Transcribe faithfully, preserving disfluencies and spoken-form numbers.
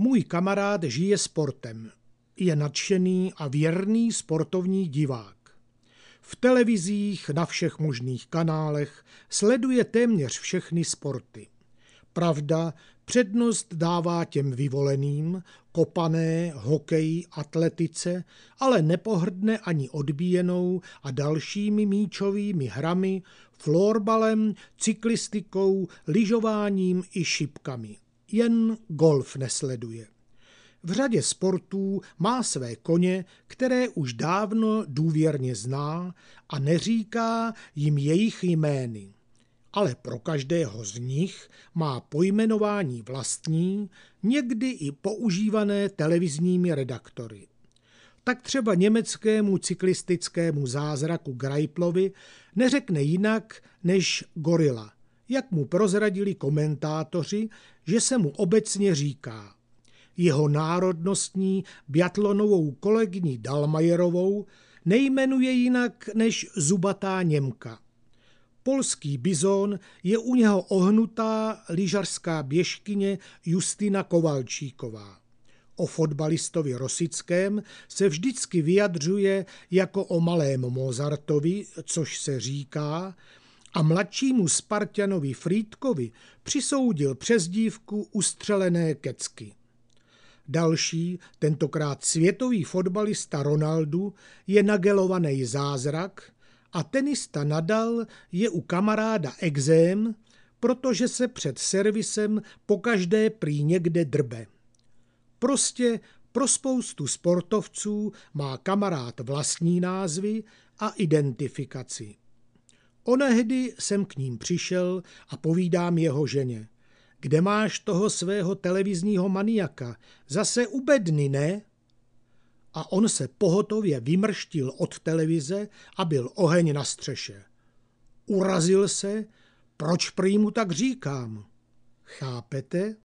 Můj kamarád žije sportem. Je nadšený a věrný sportovní divák. V televizích, na všech možných kanálech sleduje téměř všechny sporty. Pravda, přednost dává těm vyvoleným, kopané, hokeji, atletice, ale nepohrdne ani odbíjenou a dalšími míčovými hrami, florbalem, cyklistikou, lyžováním i šipkami. Jen golf nesleduje. V řadě sportů má své koně, které už dávno důvěrně zná a neříká jim jejich jmény. Ale pro každého z nich má pojmenování vlastní, někdy i používané televizními redaktory. Tak třeba německému cyklistickému zázraku Greiplovi neřekne jinak než gorila, jak mu prozradili komentátoři, že se mu obecně říká. Jeho národnostní biatlonovou kolegyni Dalmajerovou nejmenuje jinak než zubatá Němka. Polský bizon je u něho ohnutá lyžařská běžkyně Justyna Kovalčíková. O fotbalistovi Rosickém se vždycky vyjadřuje jako o malém Mozartovi, což se říká, a mladšímu Spartanovi Frýdkovi přisoudil přezdívku ustřelené kecky. Další, tentokrát světový fotbalista Ronaldo, je nagelovaný zázrak a tenista Nadal je u kamaráda exém, protože se před servisem pokaždé prý někde drbe. Prostě pro spoustu sportovců má kamarád vlastní názvy a identifikaci. Onehdy jsem k ním přišel a povídám jeho ženě. Kde máš toho svého televizního maniaka? Zase u bedny, ne? A on se pohotově vymrštil od televize a byl oheň na střeše. Urazil se, proč prý mu tak říkám. Chápete?